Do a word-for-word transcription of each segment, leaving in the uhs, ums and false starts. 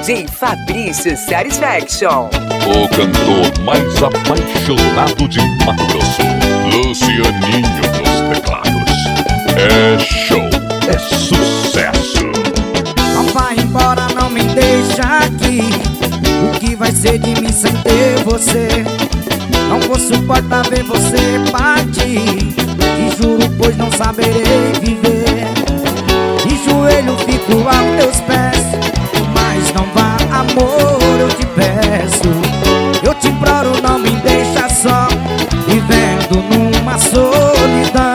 D J Fabrício Satisfaction. O cantor mais apaixonado de Mato Grosso, Lucianinho dos teclados. É show, é sucesso. Não vai embora, não me deixa aqui. O que vai ser de mim sem ter você? Não vou suportar ver você partir. Te juro, pois não saberei viver. De joelho fico aos teus pés, mas não vá, amor, eu te peço. Eu te imploro, não me deixa só, vivendo numa solidão.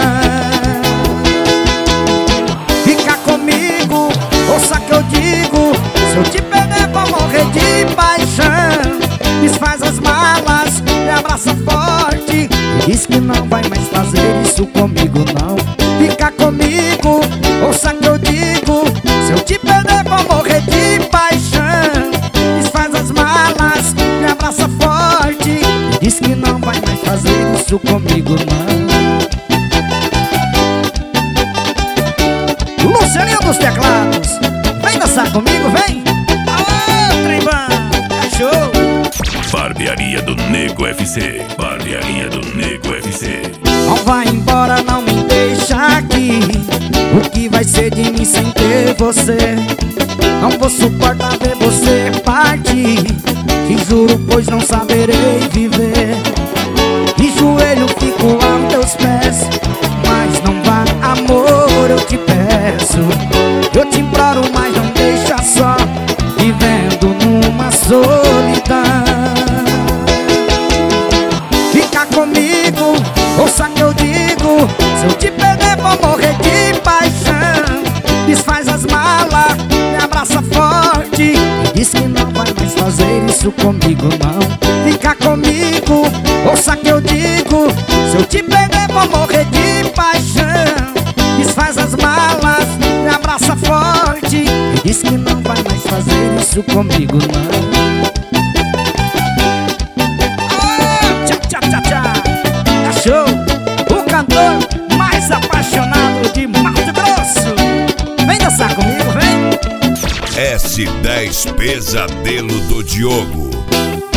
Fica comigo, ouça que eu digo. Se eu te perder vou morrer de paixão. Desfaz as malas, me abraça forte e diz que não vai mais fazer isso comigo não. Fica comigo, ouça que eu digo. Se eu te perder vou morrer de paixão. Desfaz as malas, me abraça forte e diz que não vai mais fazer isso comigo não. Lucianinho dos teclados, vem dançar comigo, vem. Alô, trembão, é show. Barbearia do Nego F C, Barbearia do Nego F C. Não vai embora, não me deixa aqui. O que vai ser de mim sem ter você? Não vou suportar ver você partir. Te juro, pois não saberei viver. De joelho fico aos teus pés, mas não vá, amor, eu te peço. Eu te imploro, mas não deixa só, vivendo numa solidão. Fica comigo, ouça que eu digo. Se eu te perder vou morrer de paixão. Desfaz as malas, me abraça forte e diz que não vai mais fazer isso comigo não. Fica comigo, ouça que eu digo. Se eu te perder vou morrer de paixão. Desfaz as malas, me abraça forte e diz que não vai mais fazer isso comigo não. Oh, tchá, tchá, tchá, tchá. É show, o cantor mais apaixonado de Mato Grosso. Vem dançar comigo, vem. S dez Pesadelo do Diogo.